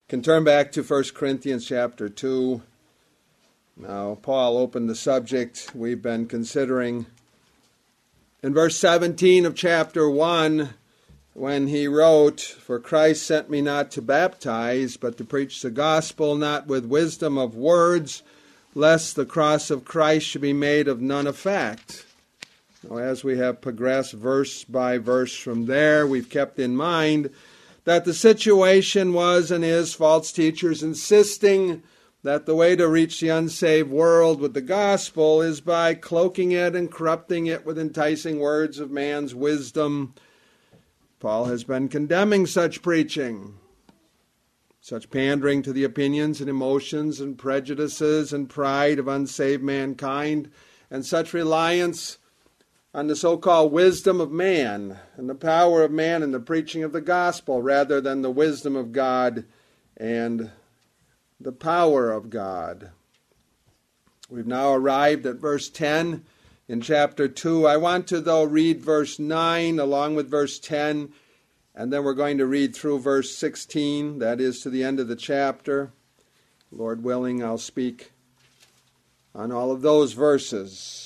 Can turn back to 1 Corinthians chapter 2. Now, Paul opened the subject we've been considering in verse 17 of chapter 1 when he wrote, "For Christ sent me not to baptize, but to preach the gospel, not with wisdom of words, lest the cross of Christ should be made of none effect." Now, as we have progressed verse by verse from there, we've kept in mind that the situation was and is false teachers insisting that the way to reach the unsaved world with the gospel is by cloaking it and corrupting it with enticing words of man's wisdom. Paul has been condemning such preaching, such pandering to the opinions and emotions and prejudices and pride of unsaved mankind, and such reliance on the so-called wisdom of man and the power of man in the preaching of the gospel rather than the wisdom of God and the power of God. We've now arrived at verse 10 in chapter 2. I want to, though, read verse 9 along with verse 10, and then we're going to read through verse 16, that is to the end of the chapter. Lord willing, I'll speak on all of those verses.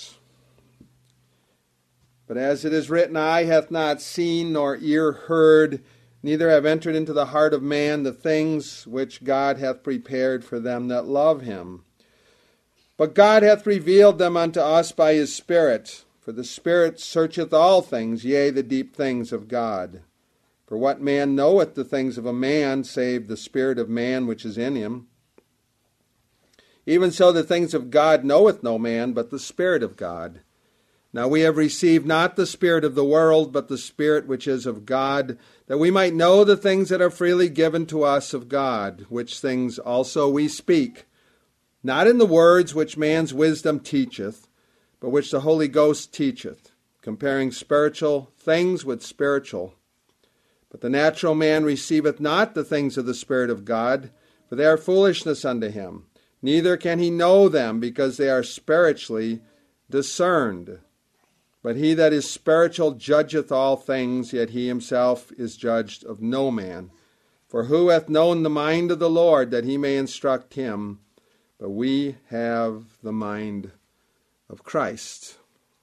But as it is written, eye hath not seen, nor ear heard, neither have entered into the heart of man the things which God hath prepared for them that love him. But God hath revealed them unto us by his Spirit. For the Spirit searcheth all things, yea, the deep things of God. For what man knoweth the things of a man, save the spirit of man which is in him? Even so the things of God knoweth no man, but the Spirit of God. Now we have received not the spirit of the world, but the Spirit which is of God, that we might know the things that are freely given to us of God, which things also we speak, not in the words which man's wisdom teacheth, but which the Holy Ghost teacheth, comparing spiritual things with spiritual. But the natural man receiveth not the things of the Spirit of God, for they are foolishness unto him, neither can he know them, because they are spiritually discerned. But he that is spiritual judgeth all things, yet he himself is judged of no man. For who hath known the mind of the Lord, that he may instruct him? But we have the mind of Christ.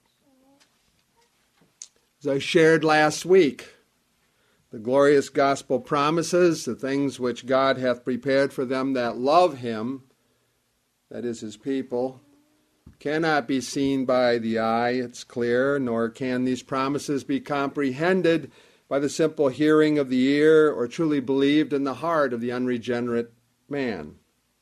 As I shared last week, the glorious gospel promises, the things which God hath prepared for them that love him, that is his people, cannot be seen by the eye, it's clear, nor can these promises be comprehended by the simple hearing of the ear or truly believed in the heart of the unregenerate man.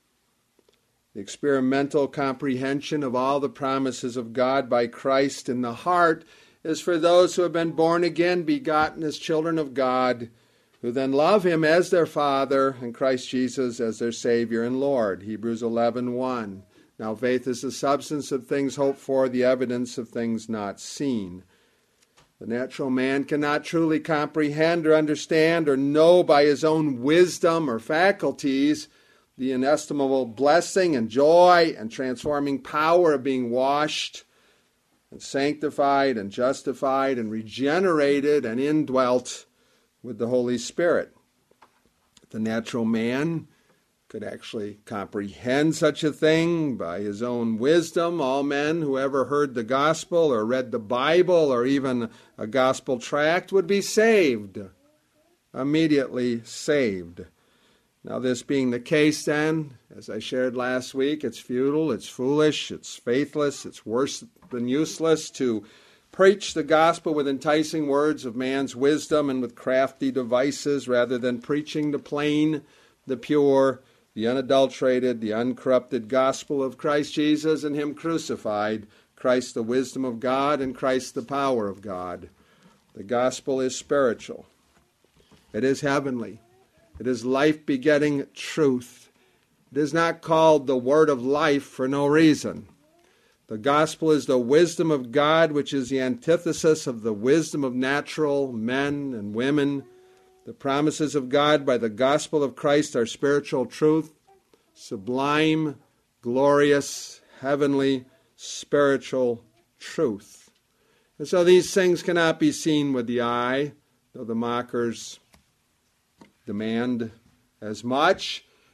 The experimental comprehension of all the promises of God by Christ in the heart is for those who have been born again, begotten as children of God, who then love him as their Father and Christ Jesus as their Savior and Lord. Hebrews 11:1. Now faith is the substance of things hoped for, the evidence of things not seen. The natural man cannot truly comprehend or understand or know by his own wisdom or faculties the inestimable blessing and joy and transforming power of being washed and sanctified and justified and regenerated and indwelt with the Holy Spirit. The natural man could actually comprehend such a thing by his own wisdom. All men who ever heard the gospel or read the Bible or even a gospel tract would be saved, immediately saved. Now, this being the case then, as I shared last week, it's futile, it's foolish, it's faithless, it's worse than useless to preach the gospel with enticing words of man's wisdom and with crafty devices rather than preaching the plain, the pure, the unadulterated, the uncorrupted gospel of Christ Jesus and him crucified, Christ the wisdom of God and Christ the power of God. The gospel is spiritual. It is heavenly. It is life-begetting truth. It is not called the word of life for no reason. The gospel is the wisdom of God, which is the antithesis of the wisdom of natural men and women. The promises of God by the gospel of Christ are spiritual truth, sublime, glorious, heavenly, spiritual truth. And so these things cannot be seen with the eye, though the mockers demand as much.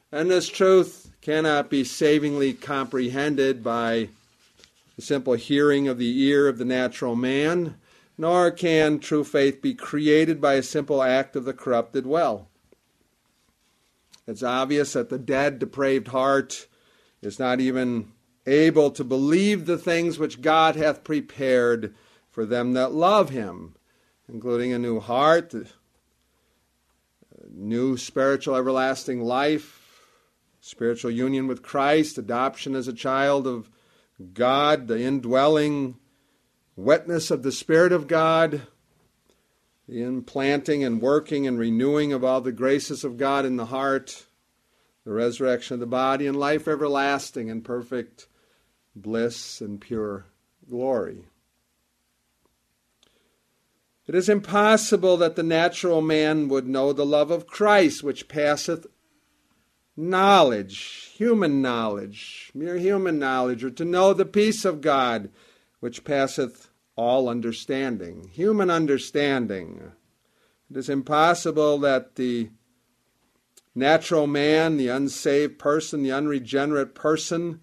And this truth cannot be savingly comprehended by the simple hearing of the ear of the natural man, nor can true faith be created by a simple act of the corrupted will. It's obvious that the dead, depraved heart is not even able to believe the things which God hath prepared for them that love him, including a new heart, a new spiritual everlasting life, spiritual union with Christ, adoption as a child of God, the indwelling witness of the Spirit of God, the implanting and working and renewing of all the graces of God in the heart, the resurrection of the body, and life everlasting and perfect bliss and pure glory. It is impossible that the natural man would know the love of Christ, which passeth knowledge, human knowledge, mere human knowledge, or to know the peace of God, which passeth all understanding, human understanding. It is impossible that the natural man, the unsaved person, the unregenerate person,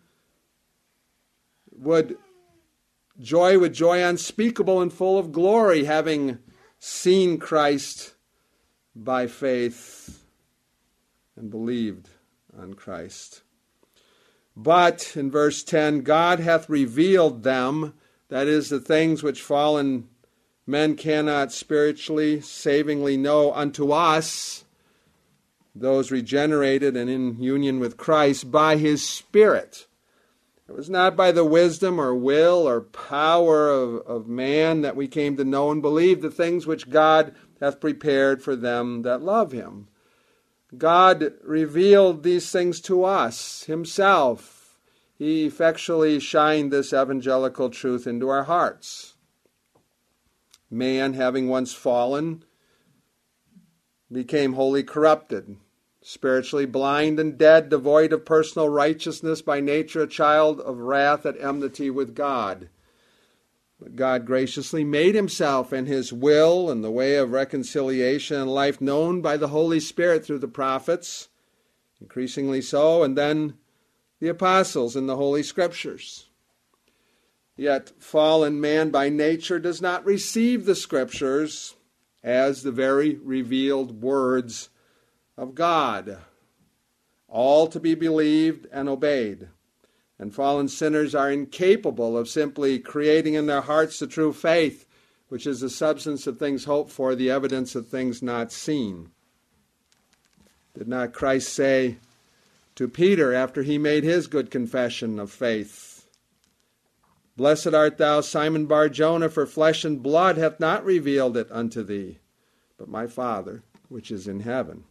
would joy with joy unspeakable and full of glory, having seen Christ by faith and believed on Christ. But, in verse 10, God hath revealed them, that is, the things which fallen men cannot spiritually, savingly know, unto us, those regenerated and in union with Christ, by his Spirit. It was not by the wisdom or will or power of man that we came to know and believe the things which God hath prepared for them that love him. God revealed these things to us himself. He effectually shined this evangelical truth into our hearts. Man, having once fallen, became wholly corrupted, spiritually blind and dead, devoid of personal righteousness, by nature a child of wrath, at enmity with God. But God graciously made himself and his will and the way of reconciliation and life known by the Holy Spirit through the prophets, increasingly so, and then the apostles in the Holy Scriptures. Yet fallen man by nature does not receive the Scriptures as the very revealed words of God, all to be believed and obeyed. And fallen sinners are incapable of simply creating in their hearts the true faith, which is the substance of things hoped for, the evidence of things not seen. Did not Christ say to Peter after he made his good confession of faith, "Blessed art thou, Simon Bar-Jonah, for flesh and blood hath not revealed it unto thee, but my Father which is in heaven."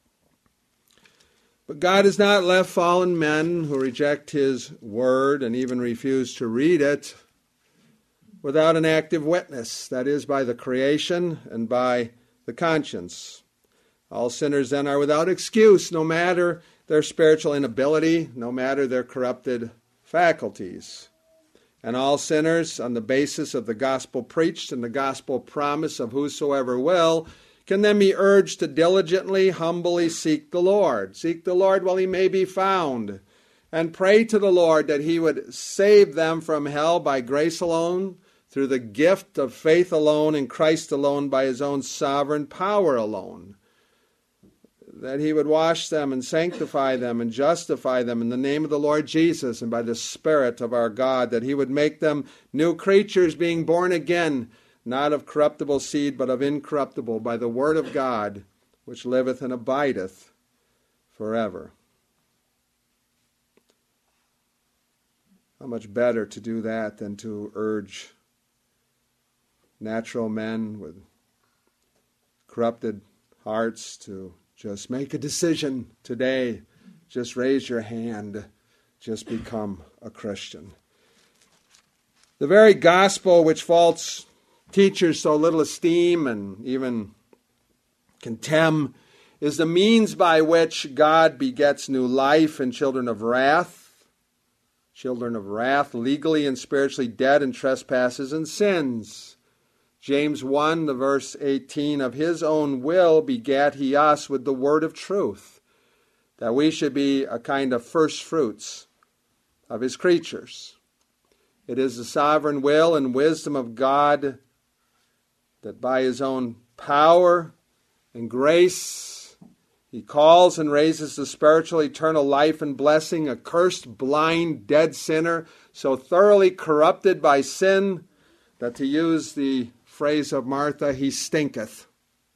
But God has not left fallen men who reject his word and even refuse to read it without an active witness, that is, by the creation and by the conscience. All sinners then are without excuse, no matter their spiritual inability, no matter their corrupted faculties. And all sinners, on the basis of the gospel preached and the gospel promise of whosoever will, can then be urged to diligently, humbly seek the Lord. Seek the Lord while he may be found, and pray to the Lord that he would save them from hell by grace alone, through the gift of faith alone, in Christ alone, by his own sovereign power alone. That he would wash them and sanctify them and justify them in the name of the Lord Jesus and by the Spirit of our God, that he would make them new creatures, being born again, not of corruptible seed, but of incorruptible, by the word of God, which liveth and abideth forever. How much better to do that than to urge natural men with corrupted hearts to just make a decision today. Just raise your hand. Just become a Christian. The very gospel which false teachers so little esteem and even contemn is the means by which God begets new life in children of wrath, legally and spiritually dead in trespasses and sins. James 1, the verse 18, of his own will begat he us with the word of truth, that we should be a kind of first fruits of his creatures. It is the sovereign will and wisdom of God that by his own power and grace he calls and raises the spiritual eternal life and blessing, a cursed, blind, dead sinner, so thoroughly corrupted by sin that, to use the phrase of Martha, he stinketh.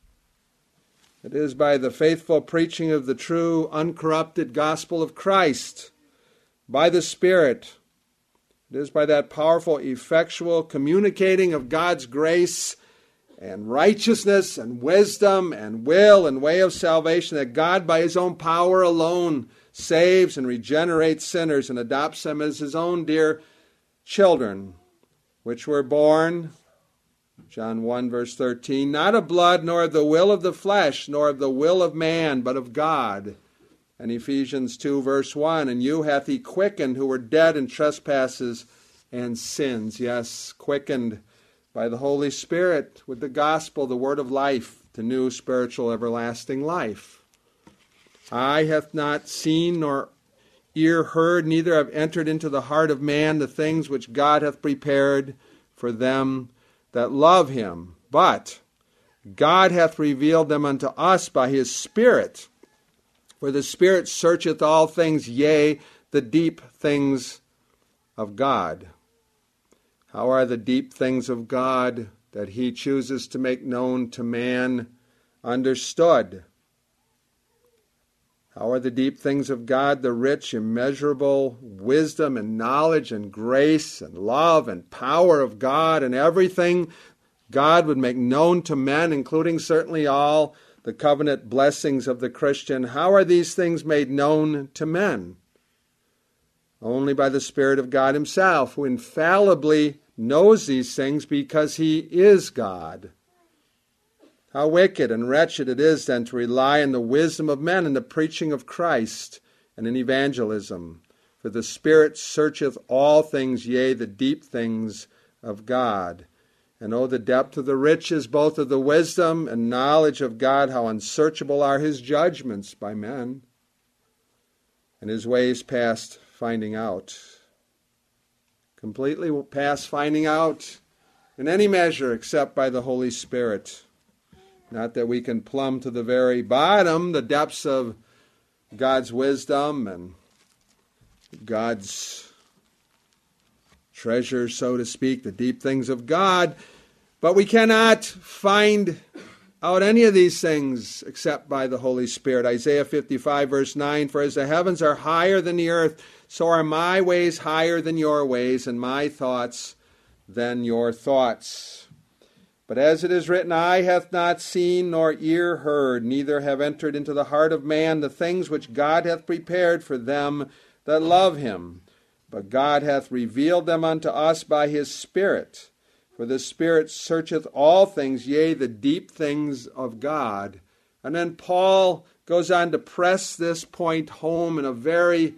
It is by the faithful preaching of the true, uncorrupted gospel of Christ, by the Spirit. It is by that powerful, effectual communicating of God's grace and righteousness and wisdom and will and way of salvation that God, by his own power alone, saves and regenerates sinners and adopts them as his own dear children, which were born, John 1 verse 13, not of blood, nor of the will of the flesh, nor of the will of man, but of God. And Ephesians 2 verse 1, and you hath he quickened who were dead in trespasses and sins. Yes, quickened by the Holy Spirit with the gospel, the word of life, to new spiritual everlasting life. Eye hath not seen, nor ear heard, neither have entered into the heart of man the things which God hath prepared for them that love him. But God hath revealed them unto us by his Spirit. For the Spirit searcheth all things, yea, the deep things of God. How are the deep things of God that he chooses to make known to man understood? How are the deep things of God, the rich, immeasurable wisdom and knowledge and grace and love and power of God and everything God would make known to men, including certainly all the covenant blessings of the Christian? How are these things made known to men? Only by the Spirit of God himself, who infallibly knows these things because he is God. How wicked and wretched it is then to rely on the wisdom of men in the preaching of Christ and in evangelism. For the Spirit searcheth all things, yea, the deep things of God. And oh, the depth of the riches, both of the wisdom and knowledge of God, how unsearchable are his judgments by men, and his ways past finding out. Completely past finding out in any measure except by the Holy Spirit. Not that we can plumb to the very bottom, the depths of God's wisdom and God's treasure, so to speak, the deep things of God, but we cannot find out any of these things except by the Holy Spirit. Isaiah 55 verse 9, for as the heavens are higher than the earth, so are my ways higher than your ways, and my thoughts than your thoughts. But as it is written, eye hath not seen, nor ear heard, neither have entered into the heart of man the things which God hath prepared for them that love him. But God hath revealed them unto us by his Spirit. For the Spirit searcheth all things, yea, the deep things of God. And then Paul goes on to press this point home in a very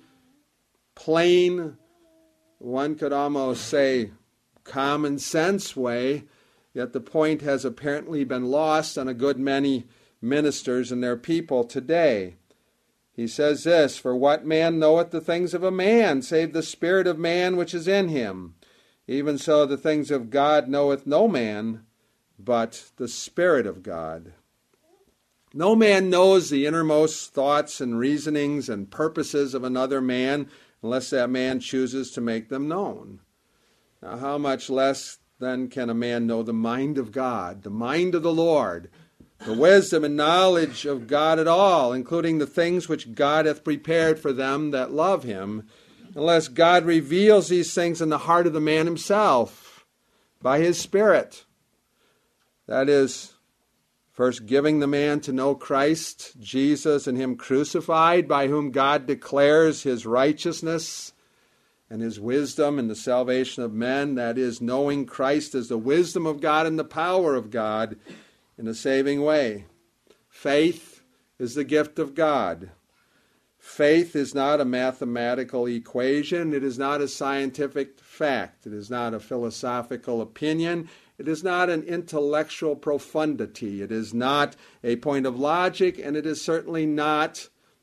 plain, one could almost say common sense way, yet the point has apparently been lost on a good many ministers and their people today. He says this, for what man knoweth the things of a man, save the spirit of man which is in him? Even so the things of God knoweth no man, but the Spirit of God. No man knows the innermost thoughts and reasonings and purposes of another man, unless that man chooses to make them known. Now, how much less then can a man know the mind of God, the mind of the Lord, the wisdom and knowledge of God at all, including the things which God hath prepared for them that love him, unless God reveals these things in the heart of the man himself by his Spirit. That is, first giving the man to know Christ, Jesus, and him crucified, by whom God declares his righteousness and his wisdom and the salvation of men. That is, knowing Christ as the wisdom of God and the power of God in a saving way. Faith is the gift of God. Faith is not a mathematical equation. It is not a scientific fact. It is not a philosophical opinion. It is not an intellectual profundity. It is not a point of logic, and it is certainly not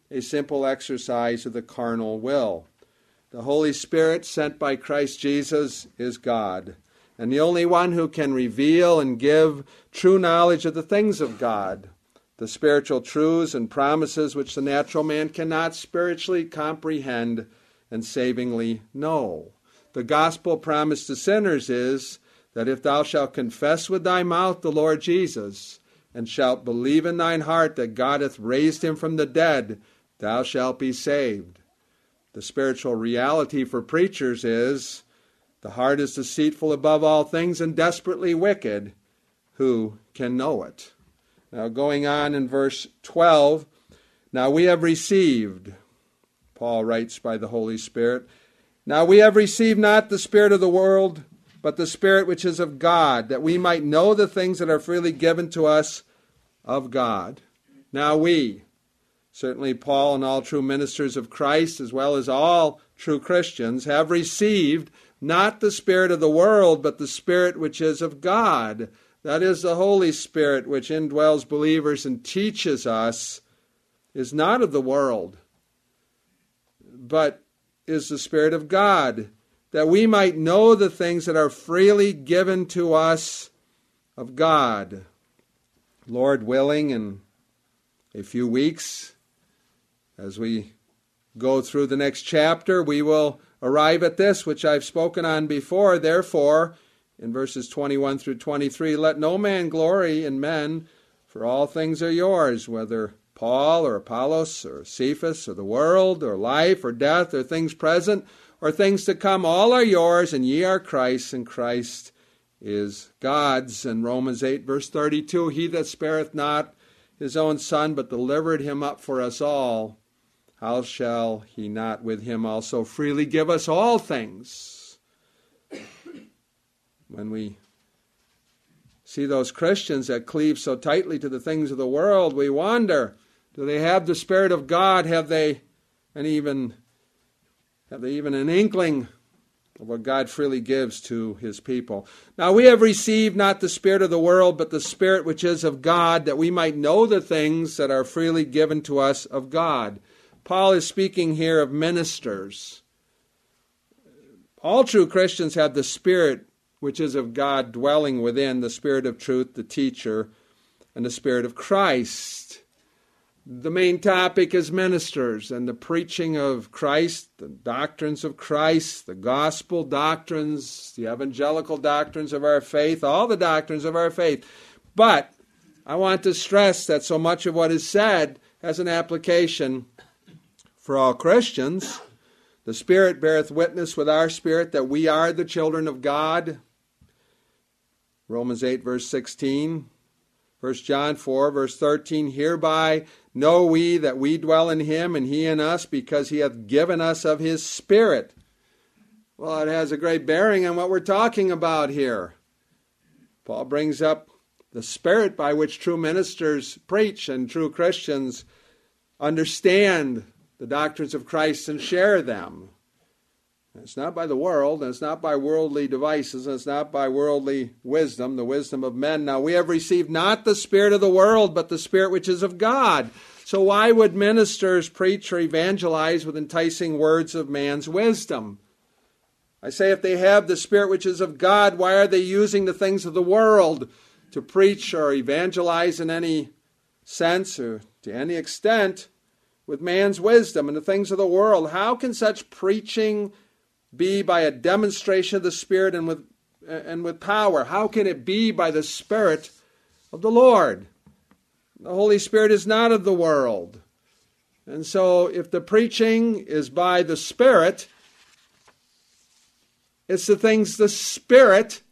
a simple exercise of the carnal will. The Holy Spirit sent by Christ Jesus is God, and the only one who can reveal and give true knowledge of the things of God, the spiritual truths and promises which the natural man cannot spiritually comprehend and savingly know. The gospel promise to sinners is that if thou shalt confess with thy mouth the Lord Jesus, and shalt believe in thine heart that God hath raised him from the dead, thou shalt be saved. The spiritual reality for preachers is, the heart is deceitful above all things and desperately wicked. Who can know it? Now going on in verse 12, now we have received, Paul writes by the Holy Spirit, now we have received not the spirit of the world, but the Spirit which is of God, that we might know the things that are freely given to us of God. Now we, certainly Paul and all true ministers of Christ, as well as all true Christians, have received not the spirit of the world, but the Spirit which is of God. That is, the Holy Spirit, which indwells believers and teaches us, is not of the world, but is the Spirit of God, that we might know the things that are freely given to us of God. Lord willing, in a few weeks, as we go through the next chapter, we will arrive at this, which I've spoken on before. Therefore, in verses 21 through 23, let no man glory in men, for all things are yours, whether Paul or Apollos or Cephas or the world or life or death or things present or things to come, all are yours, and ye are Christ's, and Christ is God's. And Romans 8, verse 32, he that spareth not his own Son, but delivered him up for us all, how shall he not with him also freely give us all things? When we see those Christians that cleave so tightly to the things of the world, we wonder, do they have the Spirit of God? Have they even an inkling of what God freely gives to his people? Now we have received not the spirit of the world, but the Spirit which is of God, that we might know the things that are freely given to us of God. Paul is speaking here of ministers. All true Christians have the Spirit which is of God dwelling within, the Spirit of truth, the teacher, and the Spirit of Christ. The main topic is ministers and the preaching of Christ, the doctrines of Christ, the gospel doctrines, the evangelical doctrines of our faith, all the doctrines of our faith. But I want to stress that so much of what is said has an application for all Christians. The Spirit beareth witness with our spirit that we are the children of God. Romans 8, verse 16. 1 John 4, verse 13, hereby know we that we dwell in him and he in us, because he hath given us of his Spirit. Well, it has a great bearing on what we're talking about here. Paul brings up the Spirit by which true ministers preach and true Christians understand the doctrines of Christ and share them. It's not by the world, and it's not by worldly devices, and it's not by worldly wisdom, the wisdom of men. Now we have received not the spirit of the world, but the Spirit which is of God. So why would ministers preach or evangelize with enticing words of man's wisdom? I say, if they have the Spirit which is of God, why are they using the things of the world to preach or evangelize in any sense or to any extent with man's wisdom and the things of the world? How can such preaching be by a demonstration of the Spirit and with power? How can it be by the Spirit of the Lord? The Holy Spirit is not of the world. And so if the preaching is by the Spirit, it's the things the Spirit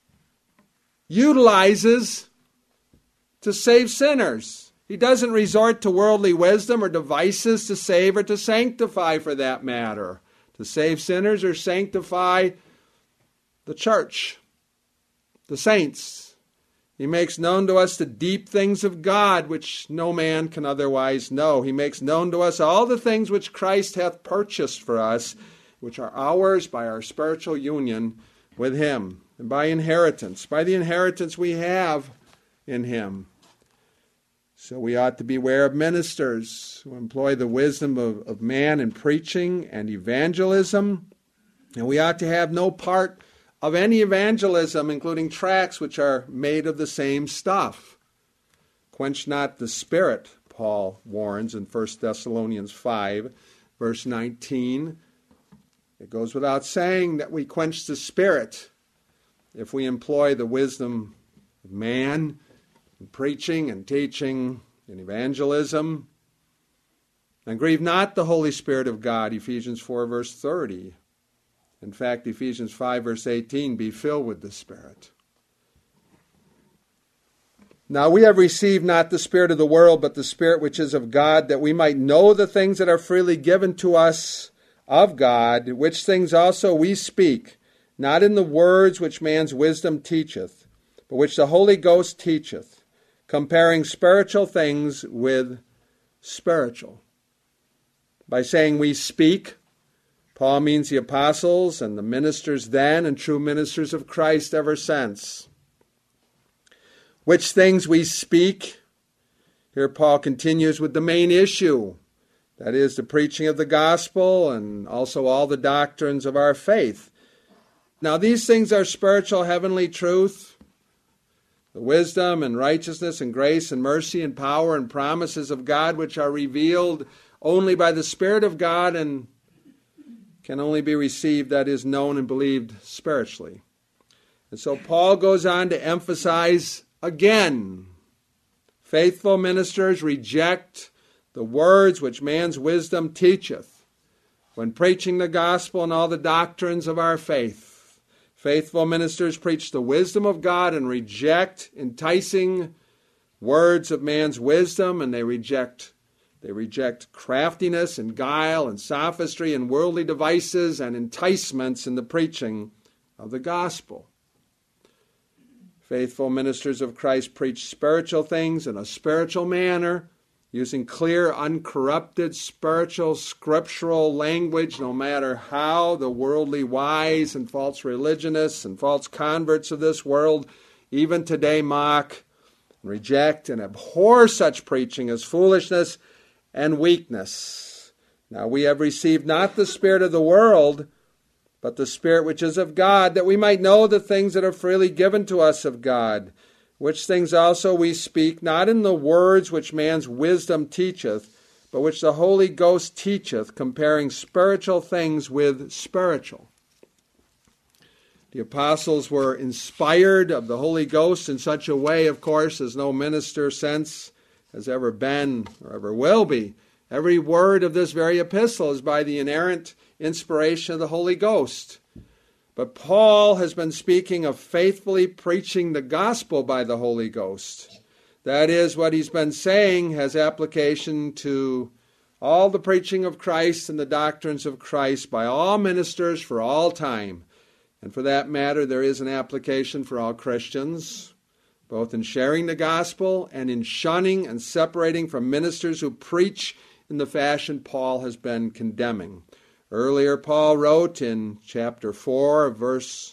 utilizes to save sinners. He doesn't resort to worldly wisdom or devices to save or to sanctify, for that matter. To save sinners or sanctify the church, the saints. He makes known to us the deep things of God, which no man can otherwise know. He makes known to us all the things which Christ hath purchased for us, which are ours by our spiritual union with him, and by inheritance, by the inheritance we have in him. So we ought to beware of ministers who employ the wisdom of man in preaching and evangelism. And we ought to have no part of any evangelism, including tracts which are made of the same stuff. Quench not the spirit, Paul warns in 1 Thessalonians 5, verse 19. It goes without saying that we quench the spirit if we employ the wisdom of man in preaching and teaching and evangelism. And grieve not the Holy Spirit of God, Ephesians 4, verse 30. In fact, Ephesians 5, verse 18, be filled with the Spirit. Now we have received not the spirit of the world, but the Spirit which is of God, that we might know the things that are freely given to us of God, which things also we speak, not in the words which man's wisdom teacheth, but which the Holy Ghost teacheth, comparing spiritual things with spiritual. By saying we speak, Paul means the apostles and the ministers then and true ministers of Christ ever since. Which things we speak, here Paul continues with the main issue, that is the preaching of the gospel and also all the doctrines of our faith. Now these things are spiritual heavenly truth, the wisdom and righteousness and grace and mercy and power and promises of God which are revealed only by the Spirit of God and can only be received, that is, known and believed spiritually. And so Paul goes on to emphasize again, faithful ministers reject the words which man's wisdom teacheth when preaching the gospel and all the doctrines of our faith. Faithful ministers preach the wisdom of God and reject enticing words of man's wisdom, and they reject craftiness and guile and sophistry and worldly devices and enticements in the preaching of the gospel. Faithful ministers of Christ preach spiritual things in a spiritual manner, using clear, uncorrupted, spiritual, scriptural language, no matter how the worldly wise and false religionists and false converts of this world even today mock, reject, and abhor such preaching as foolishness and weakness. Now we have received not the spirit of the world, but the Spirit which is of God, that we might know the things that are freely given to us of God, which things also we speak, not in the words which man's wisdom teacheth, but which the Holy Ghost teacheth, comparing spiritual things with spiritual. The apostles were inspired of the Holy Ghost in such a way, of course, as no minister since has ever been or ever will be. Every word of this very epistle is by the inerrant inspiration of the Holy Ghost. But Paul has been speaking of faithfully preaching the gospel by the Holy Ghost. That is, what he's been saying has application to all the preaching of Christ and the doctrines of Christ by all ministers for all time. And for that matter, there is an application for all Christians, both in sharing the gospel and in shunning and separating from ministers who preach in the fashion Paul has been condemning. Earlier, Paul wrote in chapter 4, verse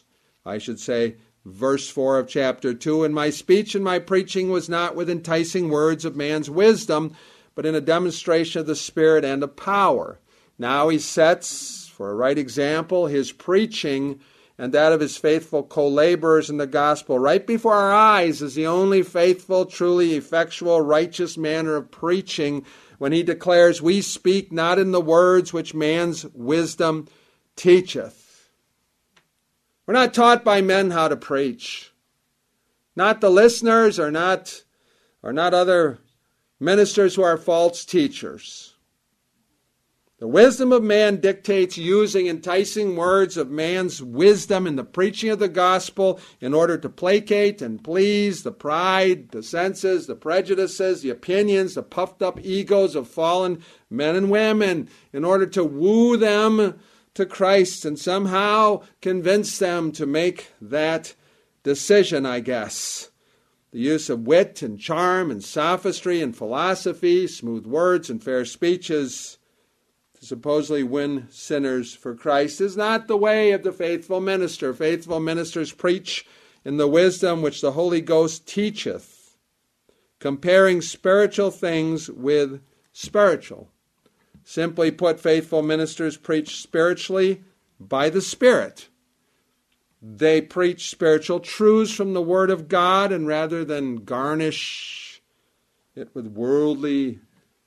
4 of chapter 2, "And my speech and my preaching was not with enticing words of man's wisdom, but in a demonstration of the Spirit and of power." Now he sets, for a right example, his preaching and that of his faithful co-laborers in the gospel right before our eyes as the only faithful, truly effectual, righteous manner of preaching, when he declares, "We speak not in the words which man's wisdom teacheth." We're not taught by men how to preach. Not the listeners or not other ministers who are false teachers. The wisdom of man dictates using enticing words of man's wisdom in the preaching of the gospel in order to placate and please the pride, the senses, the prejudices, the opinions, the puffed up egos of fallen men and women, in order to woo them to Christ and somehow convince them to make that decision, I guess. The use of wit and charm and sophistry and philosophy, smooth words and fair speeches, to supposedly win sinners for Christ is not the way of the faithful minister. Faithful ministers preach in the wisdom which the Holy Ghost teacheth. comparing spiritual things with spiritual. Simply put, faithful ministers preach spiritually by the Spirit. They preach spiritual truths from the Word of God, and rather than garnish it with worldly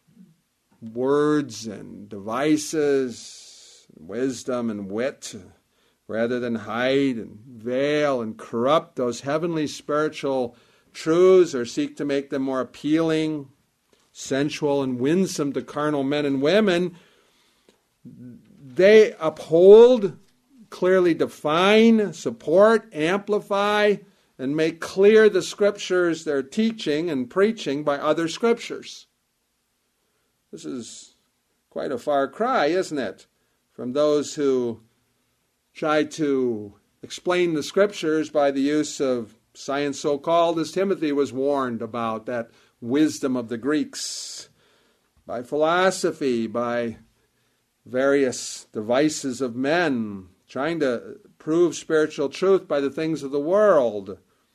words and devices, wisdom and wit, rather than hide and veil and corrupt those heavenly spiritual truths or seek to make them more appealing, sensual, and winsome to carnal men and women, they uphold, clearly define, support, amplify, and make clear the Scriptures they're teaching and preaching by other Scriptures. This is quite a far cry, isn't it, from those who try to explain the Scriptures by the use of science so-called, as Timothy was warned about, that wisdom of the Greeks, by philosophy, by various devices of men, trying to prove spiritual truth by the things of the world,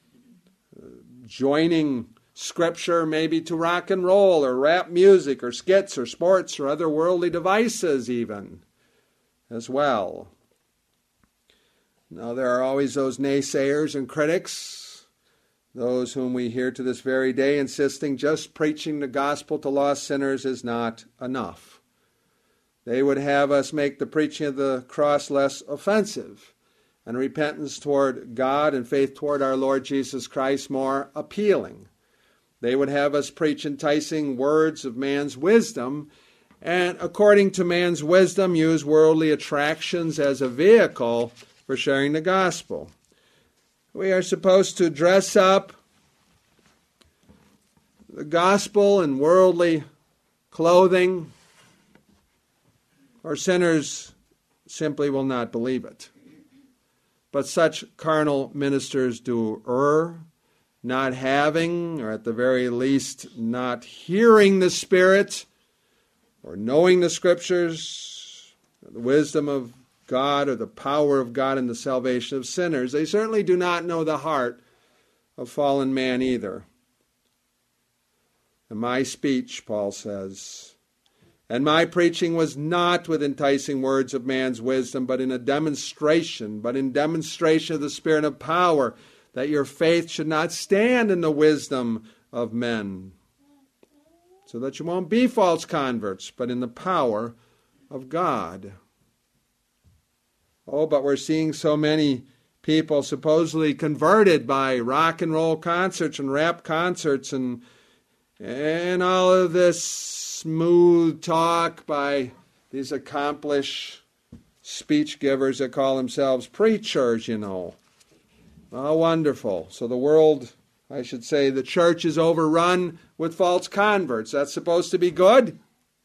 joining Scripture maybe to rock and roll or rap music or skits or sports or other worldly devices even as well. Now there are always those naysayers and critics, those whom we hear to this very day insisting just preaching the gospel to lost sinners is not enough. They would have us make the preaching of the cross less offensive and repentance toward God and faith toward our Lord Jesus Christ more appealing. They would have us preach enticing words of man's wisdom and, according to man's wisdom, use worldly attractions as a vehicle for sharing the gospel. We are supposed to dress up the gospel in worldly clothing, or sinners simply will not believe it. But such carnal ministers do err, not having, or at the very least not hearing the Spirit, or knowing the Scriptures, the wisdom of God, or the power of God in the salvation of sinners. They certainly do not know the heart of fallen man either. And my speech, Paul says, and my preaching was not with enticing words of man's wisdom, but in demonstration of the Spirit of power, that your faith should not stand in the wisdom of men, so that you won't be false converts, but in the power of God. Oh, but we're seeing so many people supposedly converted by rock and roll concerts and rap concerts and all of this smooth talk by these accomplished speech givers that call themselves preachers, Oh, wonderful. So the world, I should say, the church is overrun with false converts. That's supposed to be good?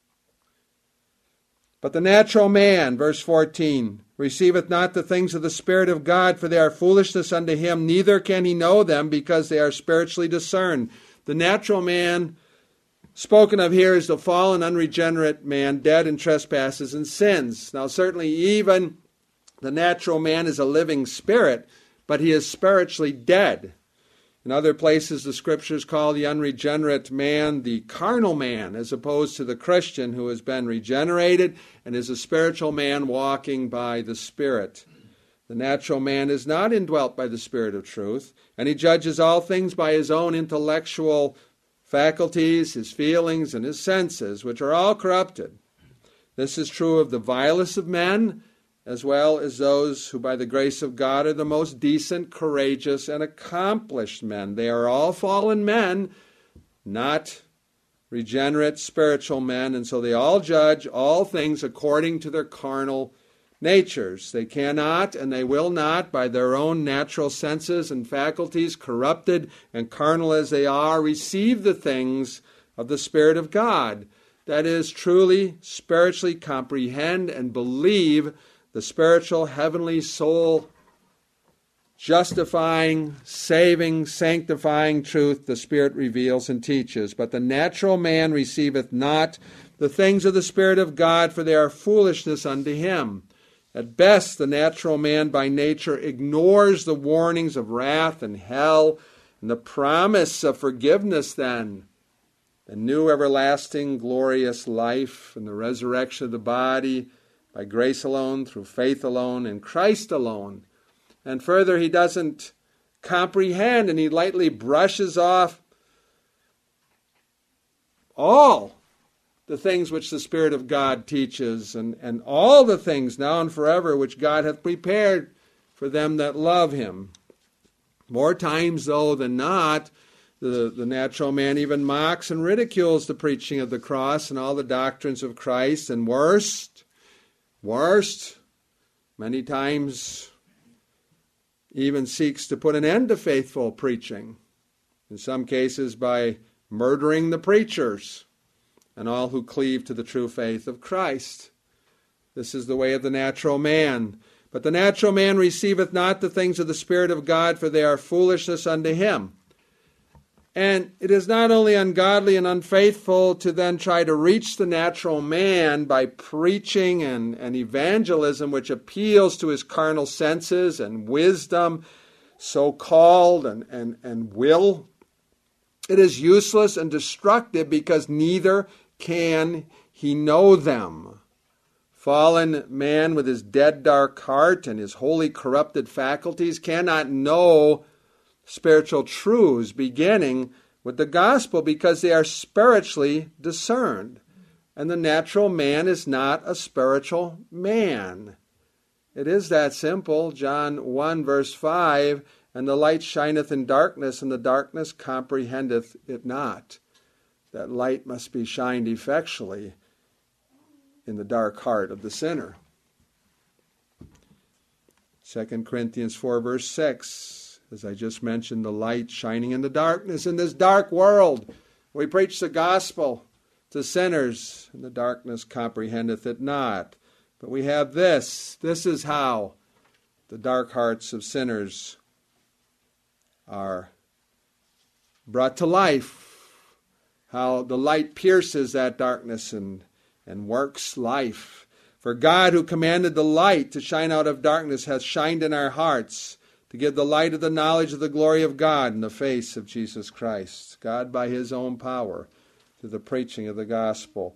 But the natural man, verse 14, receiveth not the things of the Spirit of God, for they are foolishness unto him, neither can he know them, because they are spiritually discerned. The natural man spoken of here is the fallen, unregenerate man, dead in trespasses and sins. Now, certainly even the natural man is a living spirit, but he is spiritually dead. In other places, the Scriptures call the unregenerate man the carnal man, as opposed to the Christian who has been regenerated and is a spiritual man walking by the Spirit. The natural man is not indwelt by the Spirit of truth, and he judges all things by his own intellectual faculties, his feelings, and his senses, which are all corrupted. This is true of the vilest of men, as well as those who by the grace of God are the most decent, courageous, and accomplished men. They are all fallen men, not regenerate spiritual men, and so they all judge all things according to their carnal natures. They cannot and they will not, by their own natural senses and faculties, corrupted and carnal as they are, receive the things of the Spirit of God. That is, truly, spiritually comprehend and believe the spiritual, heavenly, soul justifying, saving, sanctifying truth the Spirit reveals and teaches. But the natural man receiveth not the things of the Spirit of God, for they are foolishness unto him. At best, the natural man by nature ignores the warnings of wrath and hell And the promise of forgiveness then, the new everlasting glorious life and the resurrection of the body by grace alone, through faith alone, in Christ alone. And further, he doesn't comprehend, and he lightly brushes off all the things which the Spirit of God teaches, and all the things now and forever which God hath prepared for them that love him. More times, though, than not, the natural man even mocks and ridicules the preaching of the cross and all the doctrines of Christ, and worst, many times even seeks to put an end to faithful preaching, in some cases by murdering the preachers and all who cleave to the true faith of Christ. This is the way of the natural man. But the natural man receiveth not the things of the Spirit of God, for they are foolishness unto him. And it is not only ungodly and unfaithful to then try to reach the natural man by preaching and evangelism which appeals to his carnal senses and wisdom, so-called, and will. It is useless and destructive because neither can he know them. Fallen man with his dead dark heart and his wholly corrupted faculties cannot know spiritual truths, beginning with the gospel, because they are spiritually discerned. And the natural man is not a spiritual man. It is that simple. John 1 verse 5, and the light shineth in darkness, and the darkness comprehendeth it not. That light must be shined effectually in the dark heart of the sinner. 2 Corinthians 4 verse 6, as I just mentioned, the light shining in the darkness, in this dark world. We preach the gospel to sinners, and the darkness comprehendeth it not. But we have this. This is how the dark hearts of sinners are brought to life, how the light pierces that darkness and works life. For God, who commanded the light to shine out of darkness, hath shined in our hearts to give the light of the knowledge of the glory of God in the face of Jesus Christ. God by his own power, through the preaching of the gospel.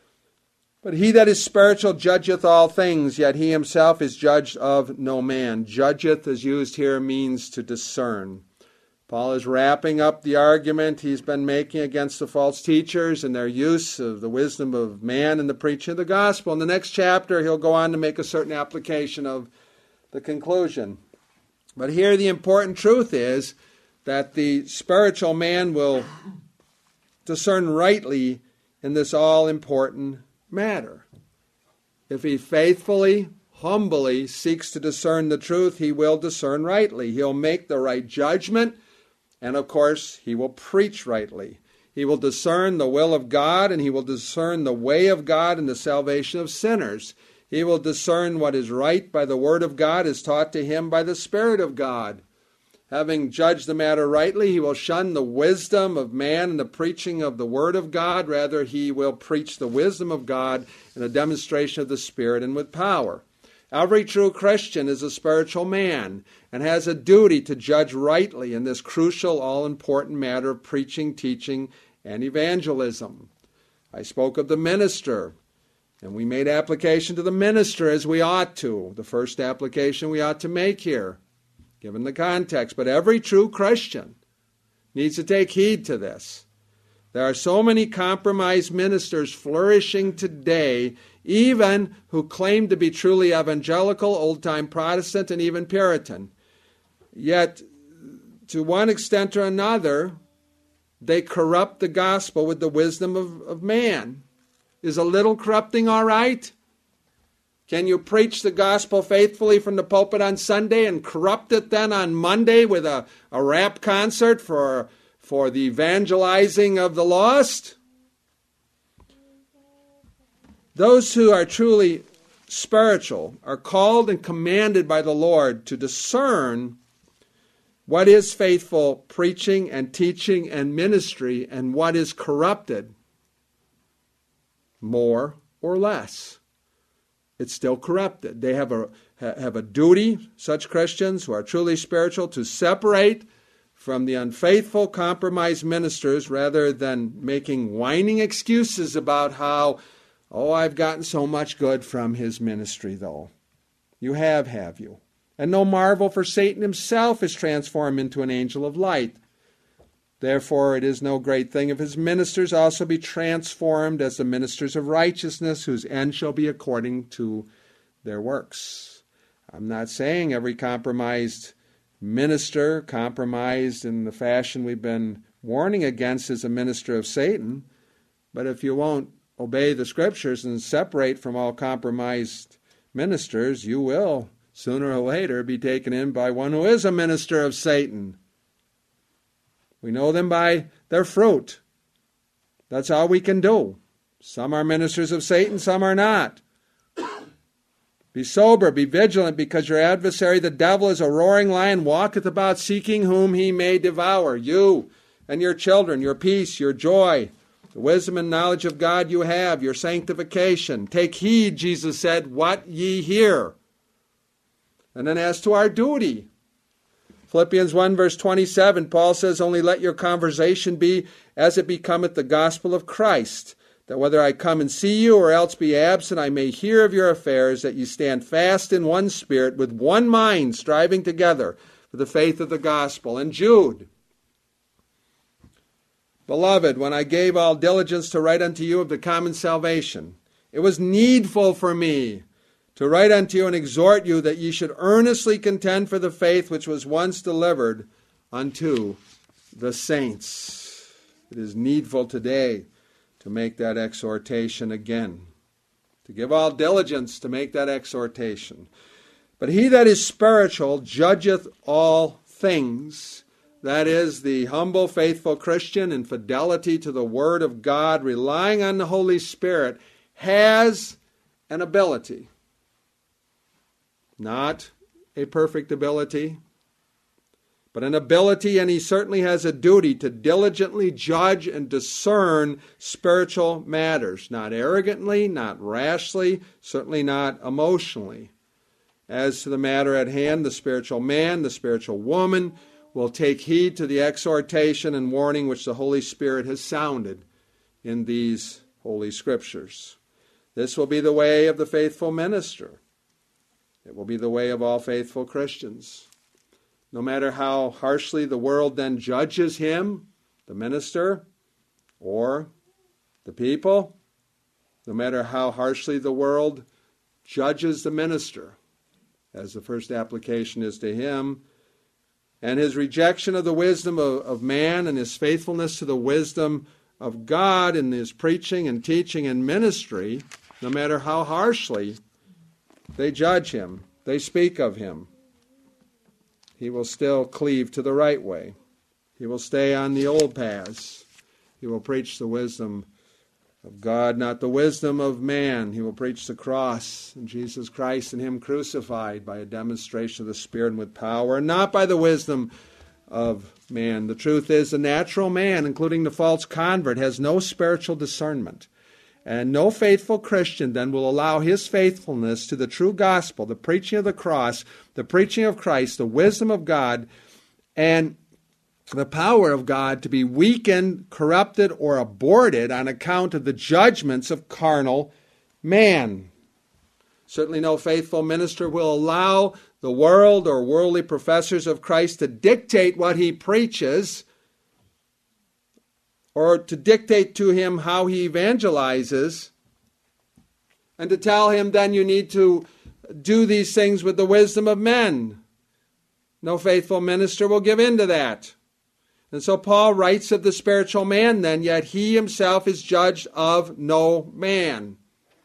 But he that is spiritual judgeth all things, yet he himself is judged of no man. Judgeth, as used here, means to discern. Paul is wrapping up the argument he's been making against the false teachers and their use of the wisdom of man in the preaching of the gospel. In the next chapter, he'll go on to make a certain application of the conclusion. But here the important truth is that the spiritual man will discern rightly in this all-important matter. If he faithfully, humbly seeks to discern the truth, he will discern rightly. He'll make the right judgment. And of course, he will preach rightly. He will discern the will of God, and he will discern the way of God and the salvation of sinners. He will discern what is right by the word of God as taught to him by the Spirit of God. Having judged the matter rightly, he will shun the wisdom of man and the preaching of the word of God. Rather, he will preach the wisdom of God in a demonstration of the Spirit and with power. Every true Christian is a spiritual man and has a duty to judge rightly in this crucial, all-important matter of preaching, teaching, and evangelism. I spoke of the minister, and we made application to the minister as we ought to. The first application we ought to make here, given the context. But every true Christian needs to take heed to this. There are so many compromised ministers flourishing today, even who claim to be truly evangelical, old-time Protestant, and even Puritan. Yet, to one extent or another, they corrupt the gospel with the wisdom of man. Is a little corrupting all right? Can you preach the gospel faithfully from the pulpit on Sunday and corrupt it then on Monday with a rap concert for the evangelizing of the lost? Those who are truly spiritual are called and commanded by the Lord to discern what is faithful preaching and teaching and ministry and what is corrupted, more or less. It's still corrupted. They have a duty, such Christians who are truly spiritual, to separate from the unfaithful, compromised ministers rather than making whining excuses about how, I've gotten so much good from his ministry, though. You have you? And no marvel, for Satan himself is transformed into an angel of light. Therefore it is no great thing if his ministers also be transformed as the ministers of righteousness, whose end shall be according to their works. I'm not saying every compromised minister, compromised in the fashion we've been warning against, is a minister of Satan. But if you won't obey the Scriptures and separate from all compromised ministers, you will, sooner or later, be taken in by one who is a minister of Satan. We know them by their fruit. That's all we can do. Some are ministers of Satan, some are not. Be sober, be vigilant, because your adversary, the devil, is a roaring lion, walketh about seeking whom he may devour. You and your children, your peace, your joy, the wisdom and knowledge of God you have, your sanctification. Take heed, Jesus said, what ye hear. And then as to our duty, Philippians 1 verse 27, Paul says, only let your conversation be as it becometh the gospel of Christ, that whether I come and see you or else be absent, I may hear of your affairs, that ye stand fast in one spirit, with one mind, striving together for the faith of the gospel. And Jude, beloved, when I gave all diligence to write unto you of the common salvation, it was needful for me to write unto you and exhort you that ye should earnestly contend for the faith which was once delivered unto the saints. It is needful today to make that exhortation again, to give all diligence to make that exhortation. But he that is spiritual judgeth all things. That is, the humble, faithful Christian in fidelity to the Word of God, relying on the Holy Spirit, has an ability. Not a perfect ability, but an ability, and he certainly has a duty to diligently judge and discern spiritual matters, not arrogantly, not rashly, certainly not emotionally. As to the matter at hand, the spiritual man, the spiritual woman will take heed to the exhortation and warning which the Holy Spirit has sounded in these Holy Scriptures. This will be the way of the faithful minister. It will be the way of all faithful Christians. No matter how harshly the world then judges him, the minister, or the people, no matter how harshly the world judges the minister, as the first application is to him, and his rejection of the wisdom of man and his faithfulness to the wisdom of God in his preaching and teaching and ministry, no matter how harshly they judge him, they speak of him, he will still cleave to the right way. He will stay on the old paths. He will preach the wisdom of God, not the wisdom of man. He will preach the cross and Jesus Christ and him crucified by a demonstration of the Spirit and with power, and not by the wisdom of man. The truth is, the natural man, including the false convert, has no spiritual discernment. And no faithful Christian then will allow his faithfulness to the true gospel, the preaching of the cross, the preaching of Christ, the wisdom of God, and the power of God to be weakened, corrupted, or aborted on account of the judgments of carnal man. Certainly no faithful minister will allow the world or worldly professors of Christ to dictate what he preaches, or to dictate to him how he evangelizes, and to tell him then you need to do these things with the wisdom of men. No faithful minister will give in to that. And so Paul writes of the spiritual man then, yet he himself is judged of no man.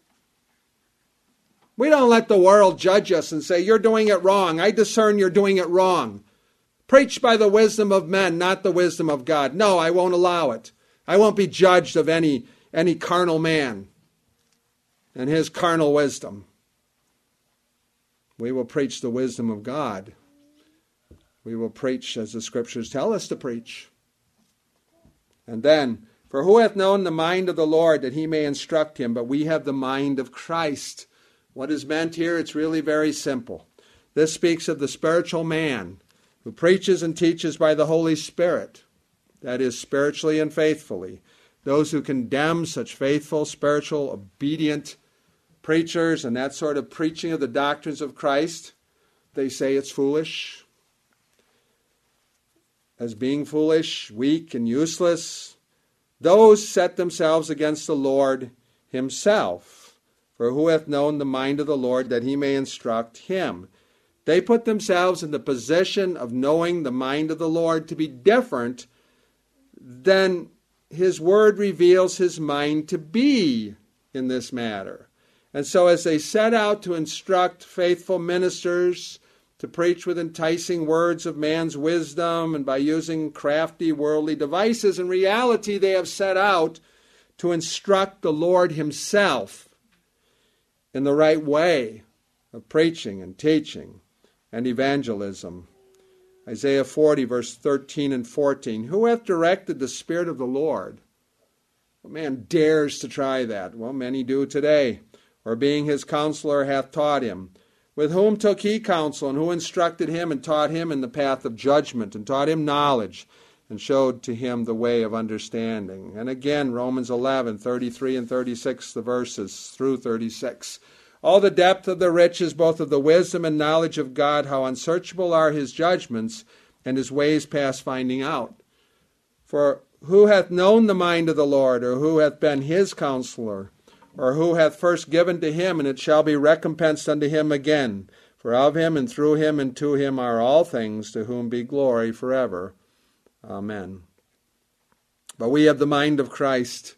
We don't let the world judge us and say, you're doing it wrong. I discern you're doing it wrong. Preach by the wisdom of men, not the wisdom of God. No, I won't allow it. I won't be judged of any carnal man and his carnal wisdom. We will preach the wisdom of God. We will preach as the Scriptures tell us to preach. And then, for who hath known the mind of the Lord that he may instruct him? But we have the mind of Christ. What is meant here? It's really very simple. This speaks of the spiritual man, who preaches and teaches by the Holy Spirit, that is, spiritually and faithfully. Those who condemn such faithful, spiritual, obedient preachers and that sort of preaching of the doctrines of Christ, they say it's foolish. As being foolish, weak, and useless, those set themselves against the Lord himself. For who hath known the mind of the Lord, that he may instruct him? They put themselves in the position of knowing the mind of the Lord to be different than his word reveals his mind to be in this matter. And so as they set out to instruct faithful ministers to preach with enticing words of man's wisdom and by using crafty worldly devices, in reality they have set out to instruct the Lord himself in the right way of preaching and teaching and evangelism. Isaiah 40, verse 13 and 14. Who hath directed the Spirit of the Lord? What man dares to try that? Well, many do today. Or being his counselor hath taught him. With whom took he counsel, and who instructed him and taught him in the path of judgment, and taught him knowledge, and showed to him the way of understanding? And again, Romans 11, 33 and 36, the verses through 36. All the depth of the riches, both of the wisdom and knowledge of God, how unsearchable are his judgments, and his ways past finding out. For who hath known the mind of the Lord, or who hath been his counselor, or who hath first given to him, and it shall be recompensed unto him again? For of him, and through him, and to him are all things, to whom be glory forever. Amen. But we have the mind of Christ.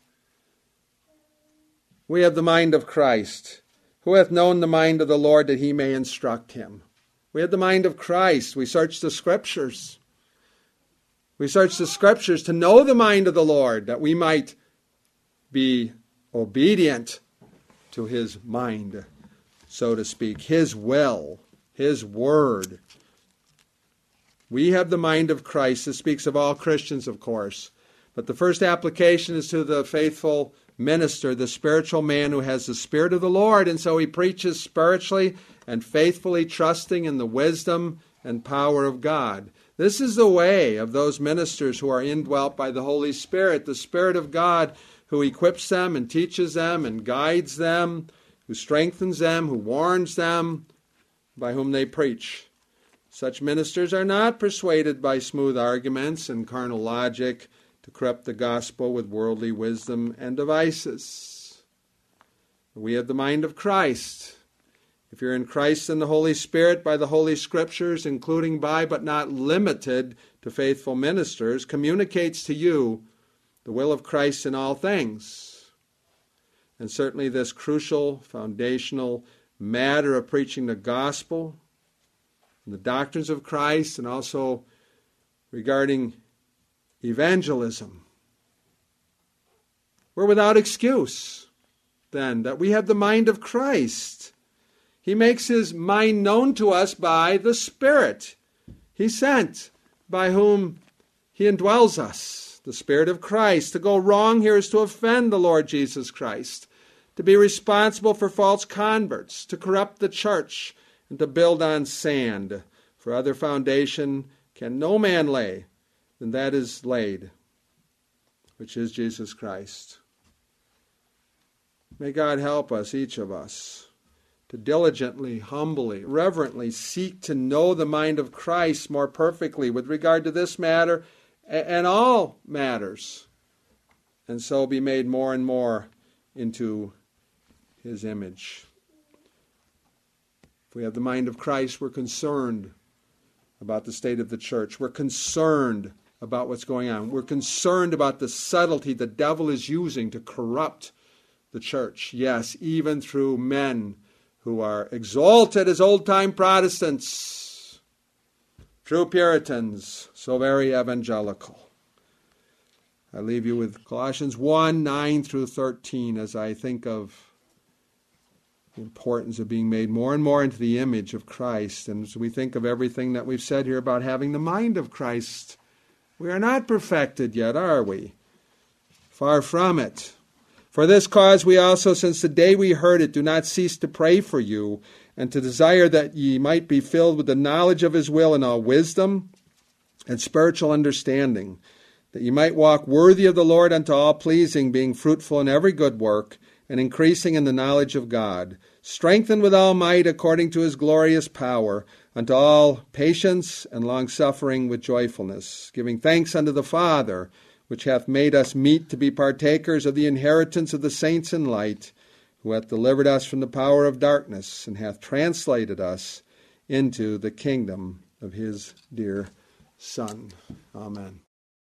We have the mind of Christ. Who hath known the mind of the Lord, that he may instruct him? We have the mind of Christ. We search the Scriptures. We search the Scriptures to know the mind of the Lord, that we might be obedient to his mind, so to speak, his will, his word. We have the mind of Christ. This speaks of all Christians, of course. But the first application is to the faithful minister, the spiritual man who has the Spirit of the Lord, and so he preaches spiritually and faithfully, trusting in the wisdom and power of God. This is the way of those ministers who are indwelt by the Holy Spirit, the Spirit of God, who equips them and teaches them and guides them, who strengthens them, who warns them, by whom they preach. Such ministers are not persuaded by smooth arguments and carnal logic to corrupt the gospel with worldly wisdom and devices. We have the mind of Christ. If you're in Christ and the Holy Spirit, by the Holy Scriptures, including by but not limited to faithful ministers, communicates to you the will of Christ in all things. And certainly this crucial, foundational matter of preaching the gospel and the doctrines of Christ, and also regarding evangelism. We're without excuse, then, that we have the mind of Christ. He makes his mind known to us by the Spirit he sent, by whom he indwells us. The Spirit of Christ. To go wrong here is to offend the Lord Jesus Christ, to be responsible for false converts, to corrupt the church, and to build on sand. For other foundation can no man lay than that is laid, which is Jesus Christ. May God help us, each of us, to diligently, humbly, reverently seek to know the mind of Christ more perfectly with regard to this matter and all matters, and so be made more and more into his image. If we have the mind of Christ, we're concerned about the state of the church. We're concerned about what's going on. We're concerned about the subtlety the devil is using to corrupt the church. Yes, even through men who are exalted as old-time Protestants, true Puritans, so very evangelical. I leave you with Colossians 1, 9 through 13 as I think of the importance of being made more and more into the image of Christ. And as we think of everything that we've said here about having the mind of Christ, we are not perfected yet, are we? Far from it. For this cause we also, since the day we heard it, do not cease to pray for you, and to desire that ye might be filled with the knowledge of his will in all wisdom and spiritual understanding, that ye might walk worthy of the Lord unto all pleasing, being fruitful in every good work, and increasing in the knowledge of God, strengthened with all might according to his glorious power, unto all patience and longsuffering with joyfulness, giving thanks unto the Father, which hath made us meet to be partakers of the inheritance of the saints in light, who hath delivered us from the power of darkness, and hath translated us into the kingdom of his dear Son. Amen.